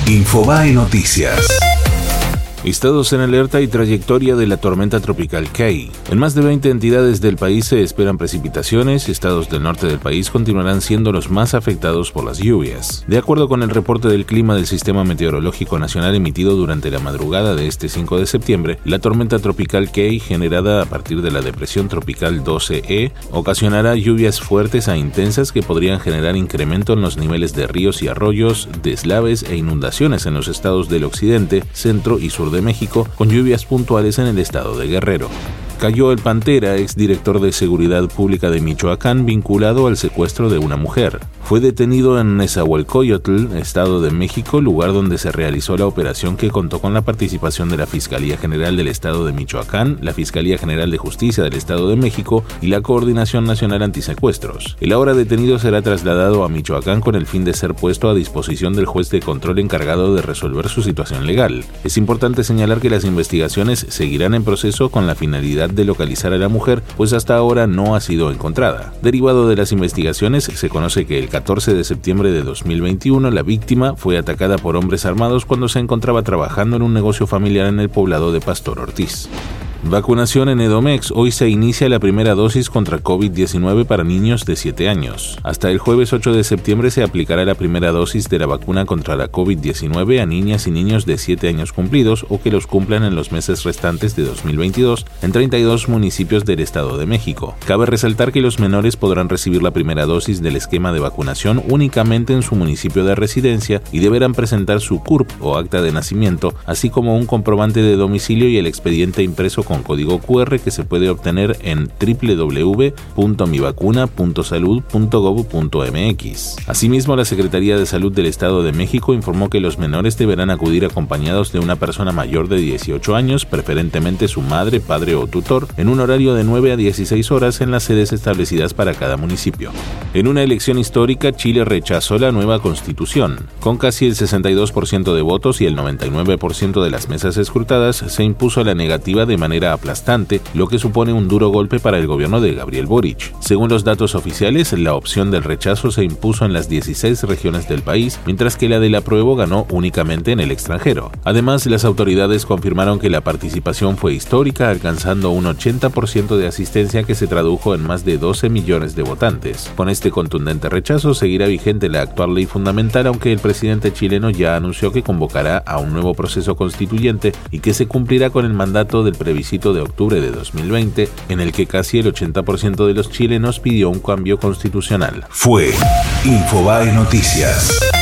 Infobae Noticias. Estados en alerta y trayectoria de la tormenta tropical Kay. En más de 20 entidades del país se esperan precipitaciones. Estados del norte del país continuarán siendo los más afectados por las lluvias. De acuerdo con el reporte del clima del Sistema Meteorológico Nacional emitido durante la madrugada de este 5 de septiembre, la tormenta tropical Kay, generada a partir de la depresión tropical 12E, ocasionará lluvias fuertes a intensas que podrían generar incremento en los niveles de ríos y arroyos, deslaves e inundaciones en los estados del occidente, centro y sur de México, con lluvias puntuales en el estado de Guerrero. Cayó el Pantera, exdirector de Seguridad Pública de Michoacán, vinculado al secuestro de una mujer. Fue detenido en Nezahualcóyotl, Estado de México, lugar donde se realizó la operación que contó con la participación de la Fiscalía General del Estado de Michoacán, la Fiscalía General de Justicia del Estado de México y la Coordinación Nacional Antisecuestros. El ahora detenido será trasladado a Michoacán con el fin de ser puesto a disposición del juez de control encargado de resolver su situación legal. Es importante señalar que las investigaciones seguirán en proceso con la finalidad de localizar a la mujer, pues hasta ahora no ha sido encontrada. Derivado de las investigaciones, se conoce que el 14 de septiembre de 2021 la víctima fue atacada por hombres armados cuando se encontraba trabajando en un negocio familiar en el poblado de Pastor Ortiz. Vacunación en Edomex. Hoy se inicia la primera dosis contra COVID-19 para niños de 7 años. Hasta el jueves 8 de septiembre se aplicará la primera dosis de la vacuna contra la COVID-19 a niñas y niños de 7 años cumplidos o que los cumplan en los meses restantes de 2022 en 32 municipios del Estado de México. Cabe resaltar que los menores podrán recibir la primera dosis del esquema de vacunación únicamente en su municipio de residencia y deberán presentar su CURP o acta de nacimiento, así como un comprobante de domicilio y el expediente impreso con código QR que se puede obtener en www.mivacuna.salud.gov.mx. Asimismo, la Secretaría de Salud del Estado de México informó que los menores deberán acudir acompañados de una persona mayor de 18 años, preferentemente su madre, padre o tutor, en un horario de 9 a 16 horas en las sedes establecidas para cada municipio. En una elección histórica, Chile rechazó la nueva constitución. Con casi el 62% de votos y el 99% de las mesas escrutadas, se impuso la negativa de manera aplastante, lo que supone un duro golpe para el gobierno de Gabriel Boric. Según los datos oficiales, la opción del rechazo se impuso en las 16 regiones del país, mientras que la del apruebo ganó únicamente en el extranjero. Además, las autoridades confirmaron que la participación fue histórica, alcanzando un 80% de asistencia que se tradujo en más de 12 millones de votantes. Con este contundente rechazo seguirá vigente la actual ley fundamental, aunque el presidente chileno ya anunció que convocará a un nuevo proceso constituyente y que se cumplirá con el mandato del plebiscito de octubre de 2020, en el que casi el 80% de los chilenos pidió un cambio constitucional. Fue Infobae Noticias.